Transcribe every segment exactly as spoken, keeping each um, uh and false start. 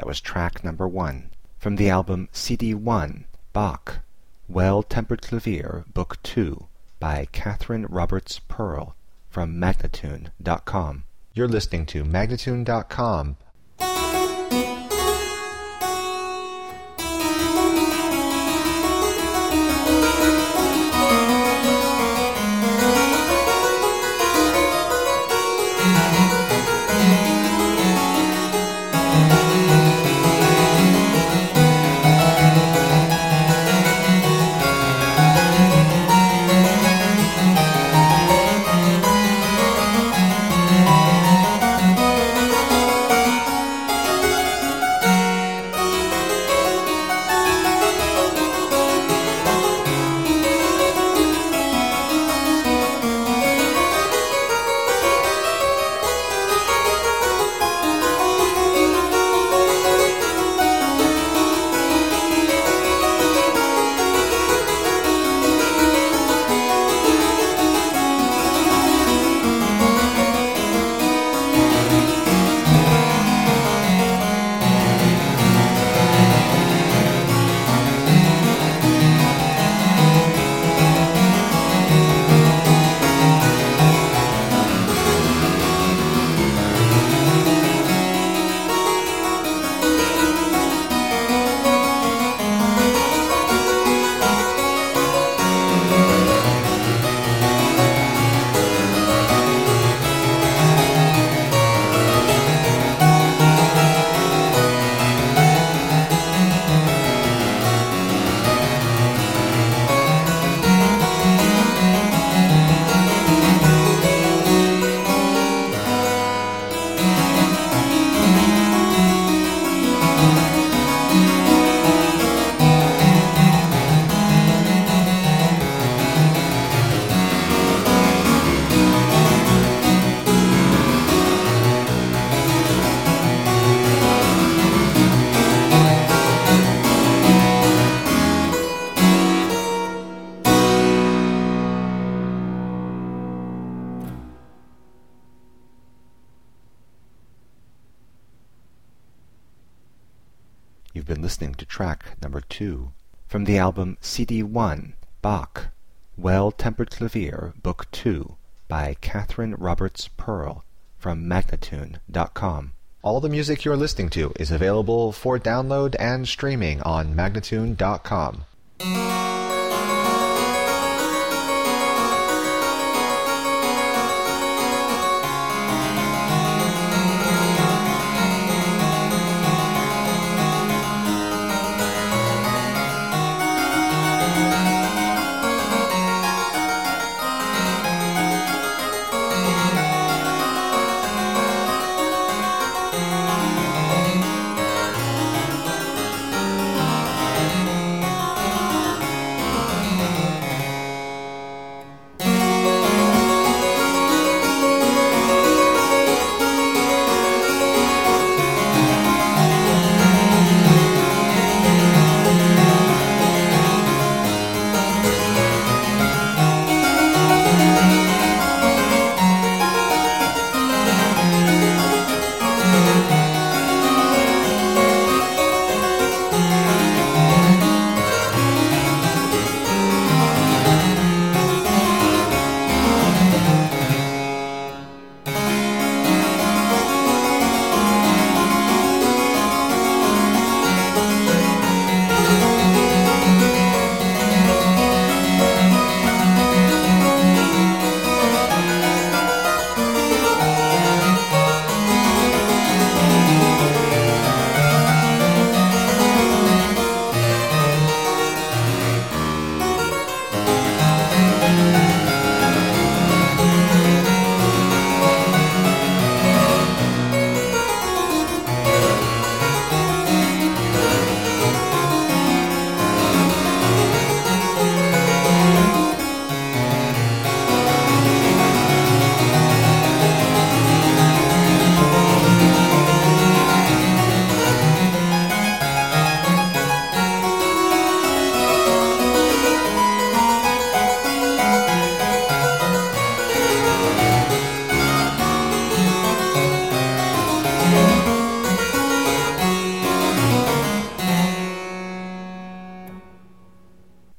was track number one from the album C D one, Bach, Well-Tempered Clavier, Book two, by Catherine Roberts Pearl, from Magnatune dot com. You're listening to Magnatune dot com. You've been listening to track number two from the album C D one, Bach, Well-Tempered Clavier, Book two, by Catherine Roberts Pearl, from Magnatune dot com. All the music you're listening to is available for download and streaming on Magnatune dot com.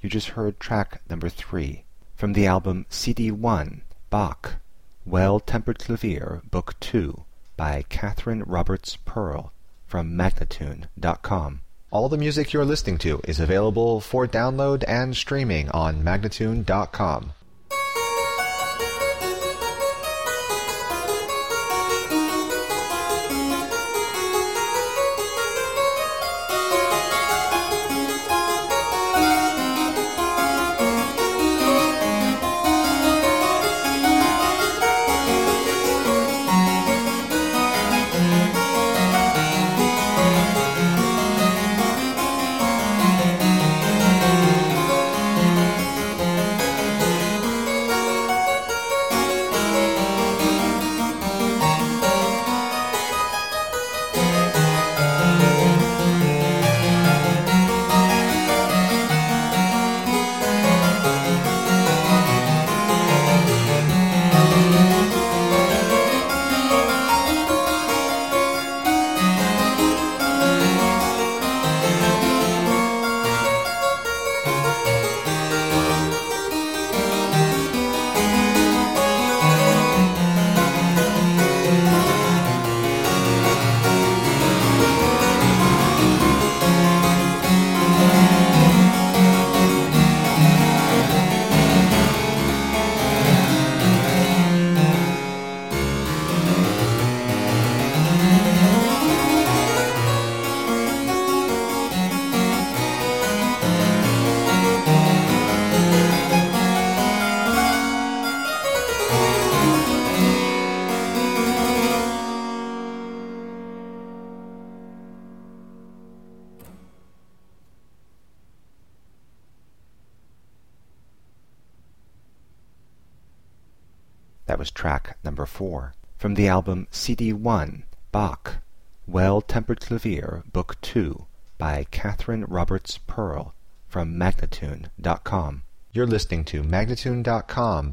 You just heard track number three from the album C D one, Bach, Well-Tempered Clavier, Book two, by Catherine Roberts Pearl, from Magnatune dot com. All the music you're listening to is available for download and streaming on Magnatune dot com. That was track number four from the album C D one, Bach, Well-Tempered Clavier, Book two, by Catherine Roberts Pearl, from Magnatune dot com. You're listening to Magnatune dot com.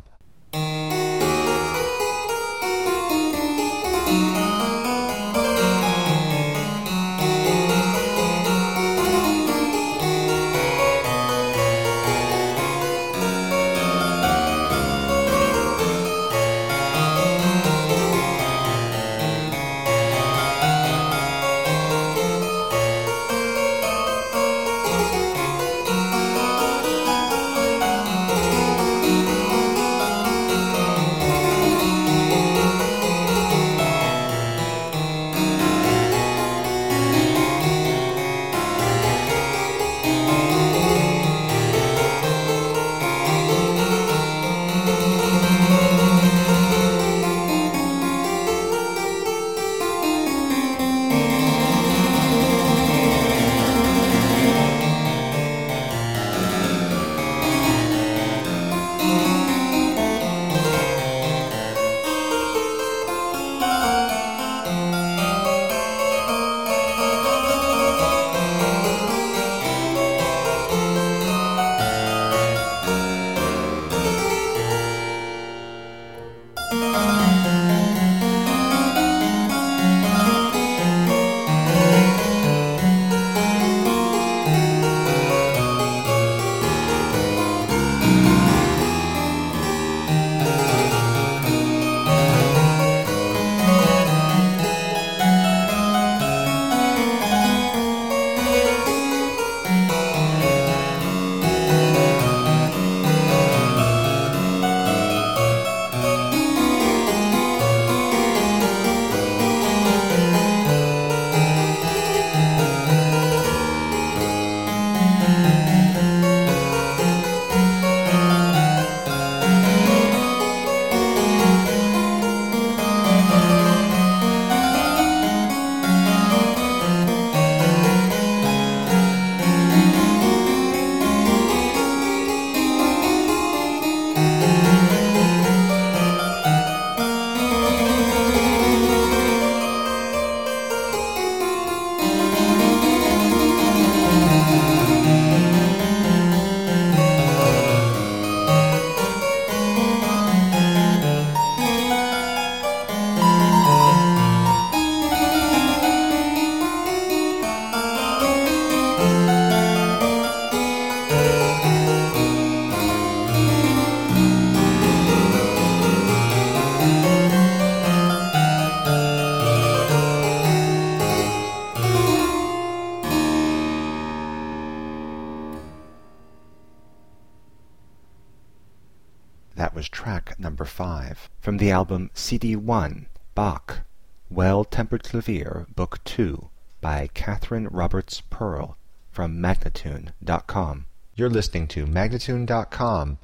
was track number five. From the album C D one, Bach, Well-Tempered Clavier, Book two, by Catherine Roberts Pearl, from Magnatune dot com. You're listening to Magnatune dot com.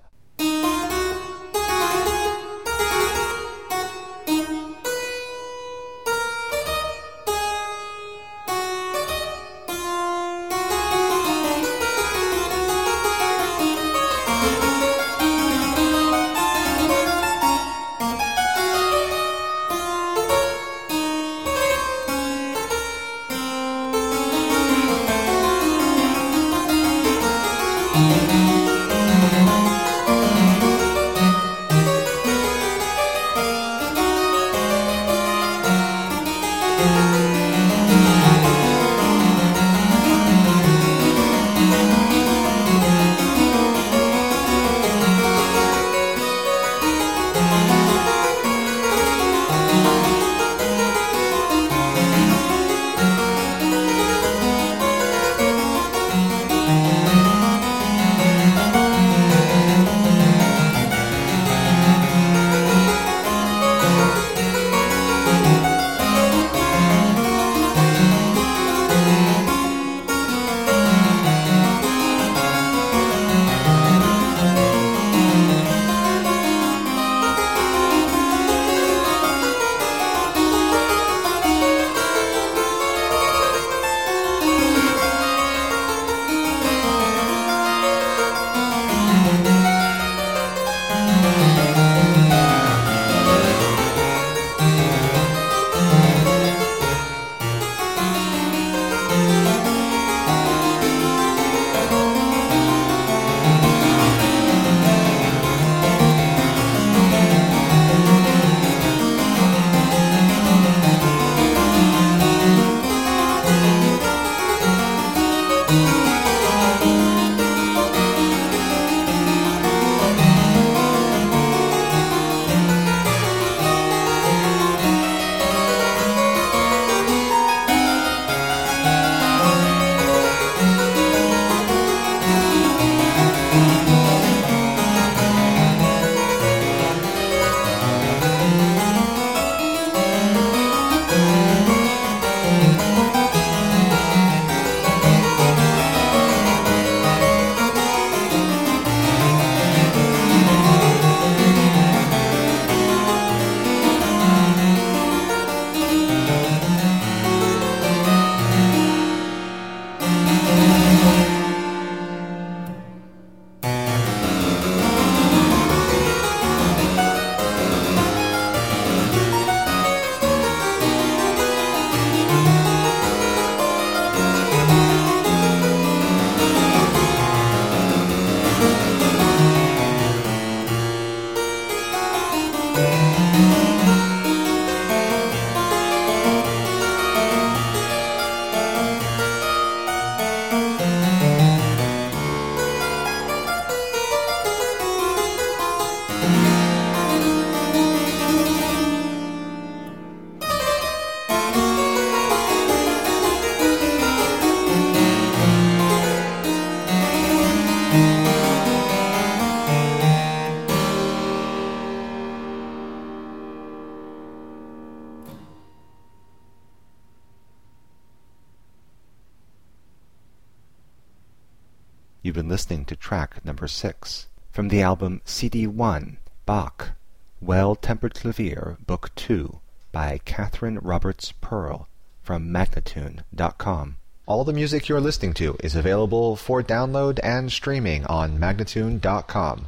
You've been listening to track number six. From the album C D one, Bach, Well-Tempered Clavier, Book two, by Catherine Roberts Pearl, from Magnatune dot com. All the music you're listening to is available for download and streaming on Magnatune dot com.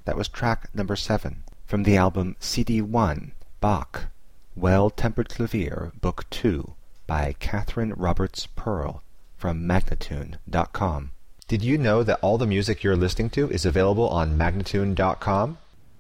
That was track number seven from the album C D one, Bach, Well-Tempered Clavier, Book two, by Catherine Roberts Pearl, from Magnatune dot com. Did you know that all the music you're listening to is available on Magnatune dot com?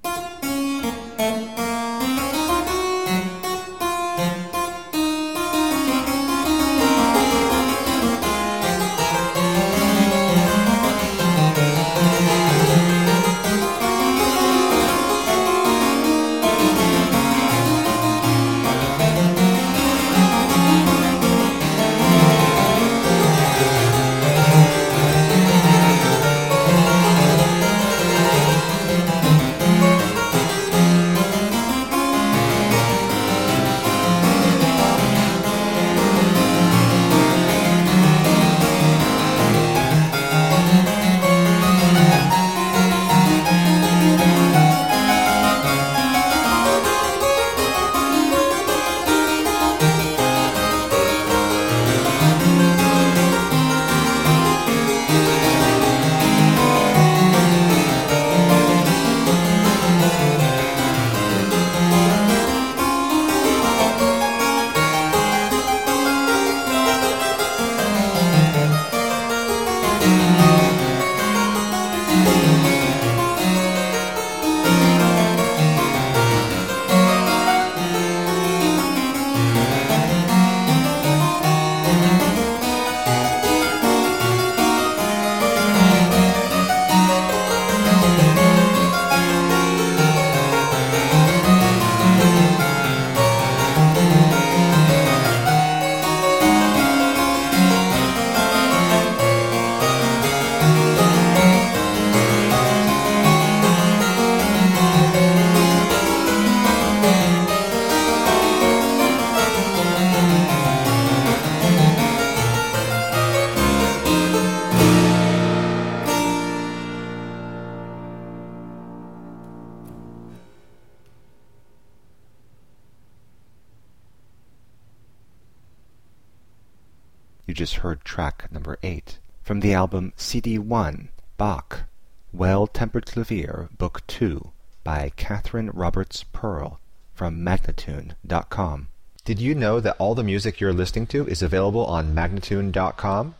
You just heard track number eight from the album C D one, Bach, Well-Tempered Clavier, Book two, by Catherine Roberts Pearl, from Magnatune dot com. Did you know that all the music you're listening to is available on Magnatune dot com?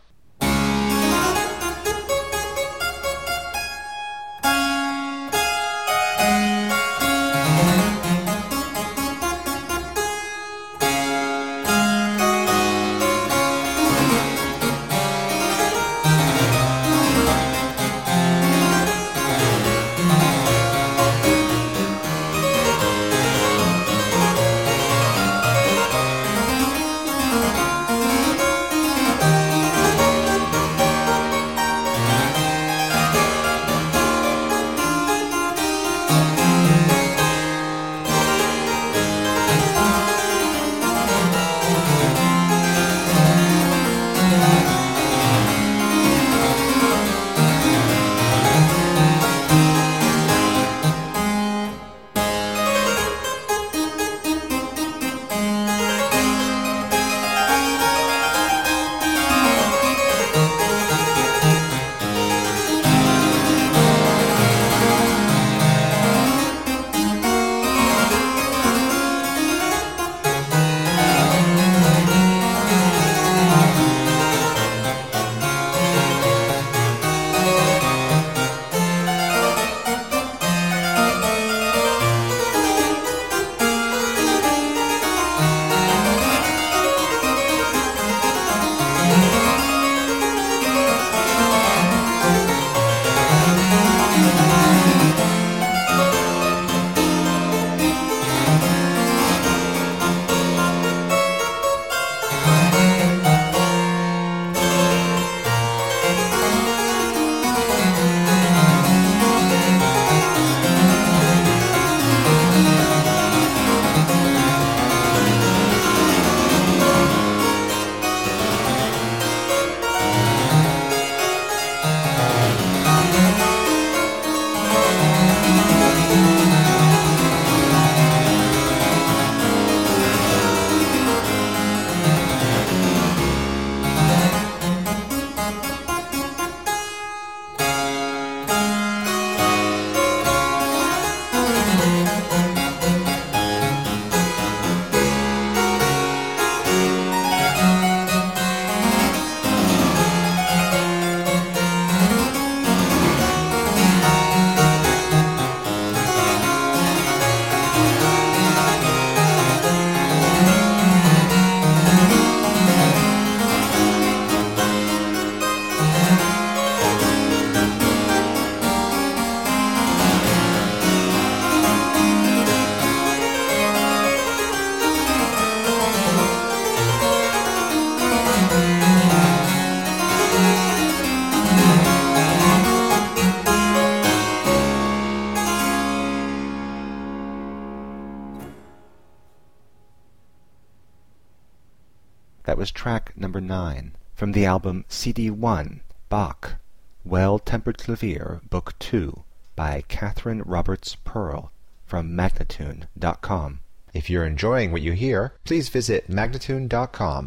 That was track number nine from the album C D one, Bach, Well-Tempered Clavier, Book two, by Catherine Roberts Pearl, from Magnatune dot com. If you're enjoying what you hear, please visit Magnatune dot com.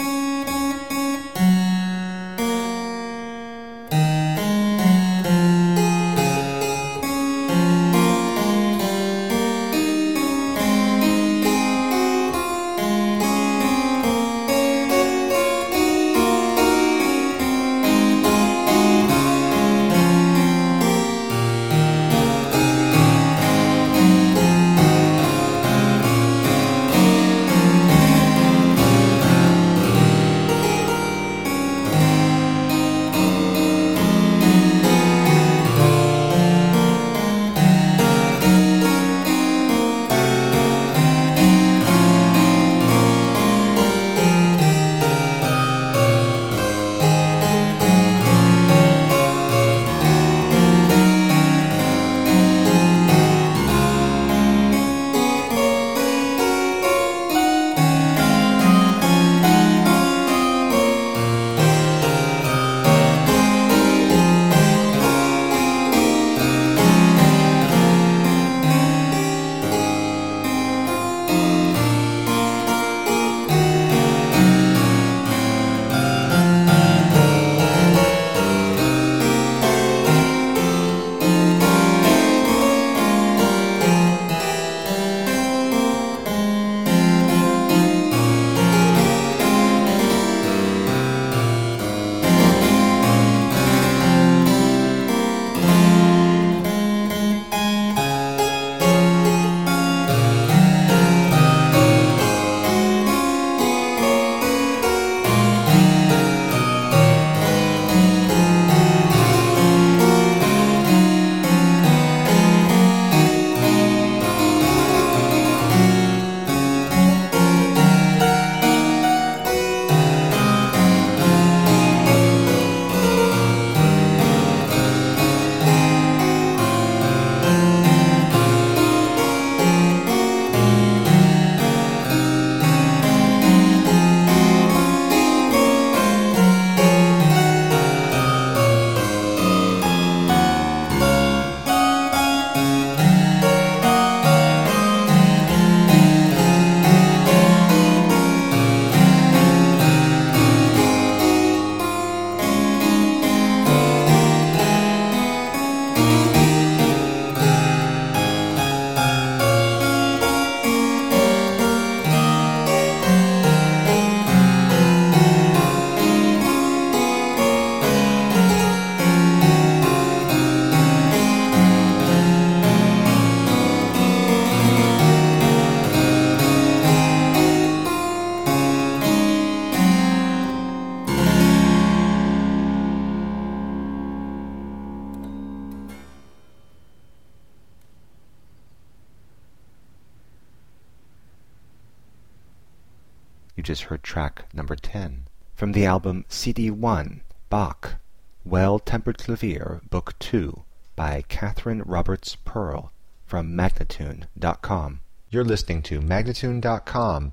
You just heard track number ten from the album C D one, Bach, Well-Tempered Clavier, Book two, by Catherine Roberts Pearl, from Magnatune dot com. You're listening to Magnatune dot com.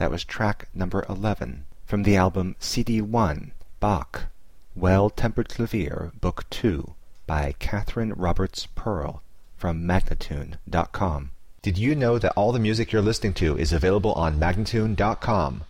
That was track number eleven from the album C D one, Bach, Well-Tempered Clavier, Book two, by Catherine Roberts Pearl, from Magnatune dot com. Did you know that all the music you're listening to is available on Magnatune dot com?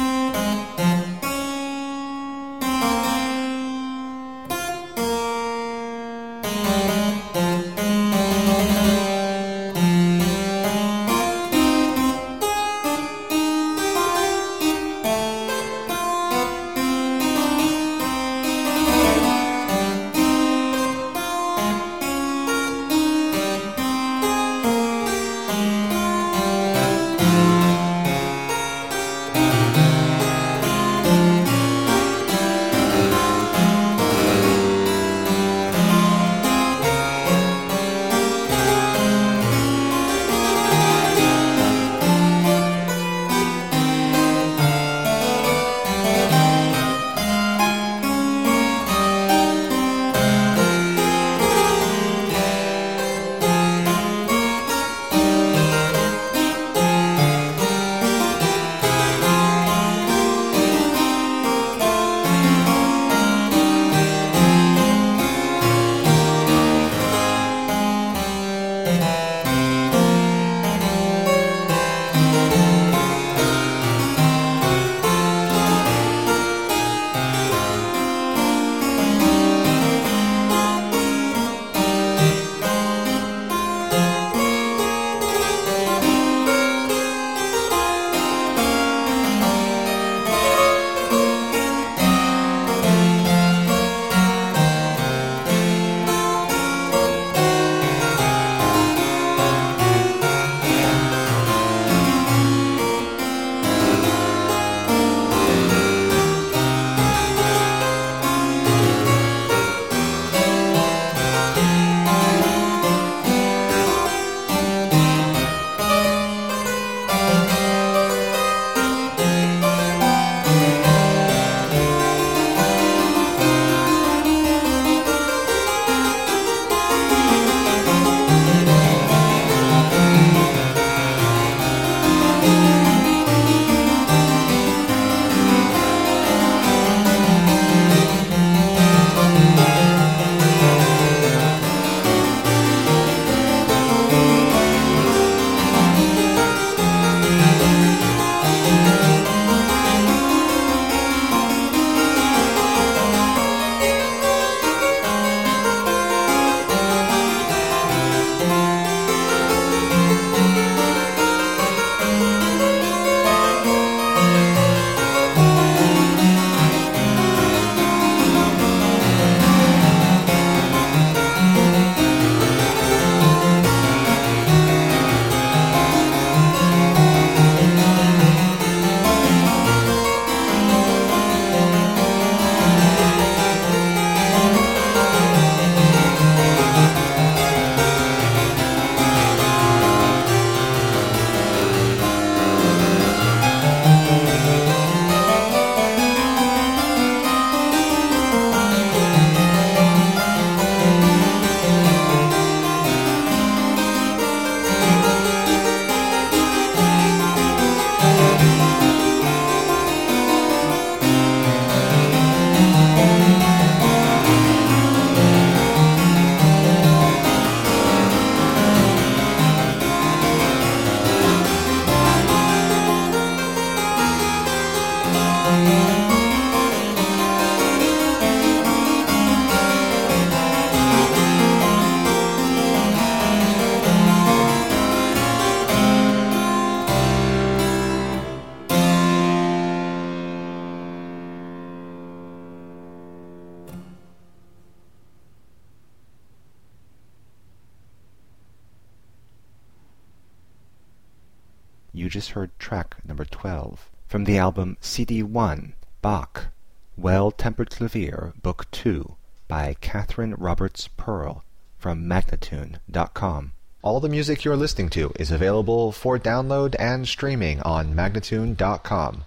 You just heard track number twelve from the album C D one, Bach, Well-Tempered Clavier, Book two, by Catherine Roberts Pearl, from Magnatune dot com. All the music you're listening to is available for download and streaming on Magnatune dot com.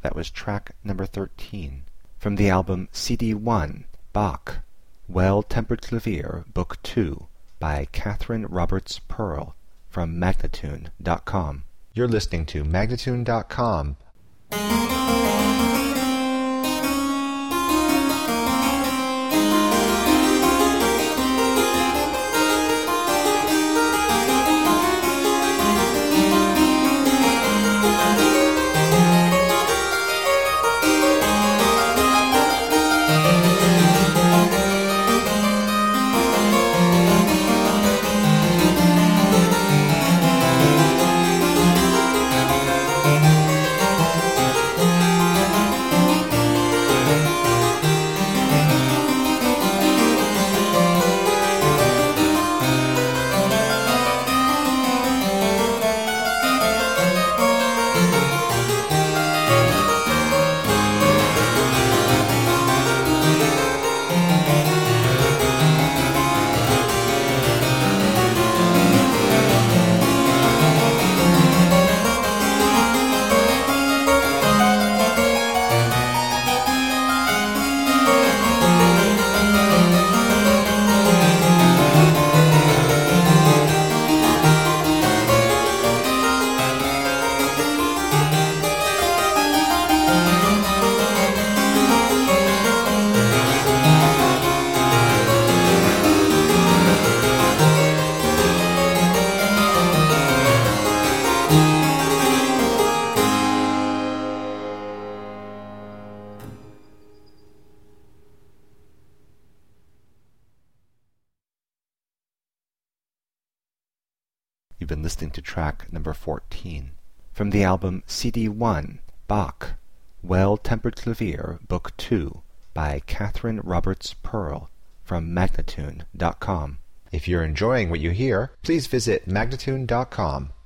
That was track number thirteen. From the album C D one, Bach, Well-Tempered Clavier, Book two, by Catherine Roberts Pearl, from Magnatune dot com. You're listening to Magnatune dot com. You've been listening to track number fourteen. From the album C D one, Bach, Well-Tempered Clavier, Book two, by Catherine Roberts Pearl, from Magnatune dot com. If you're enjoying what you hear, please visit Magnatune dot com.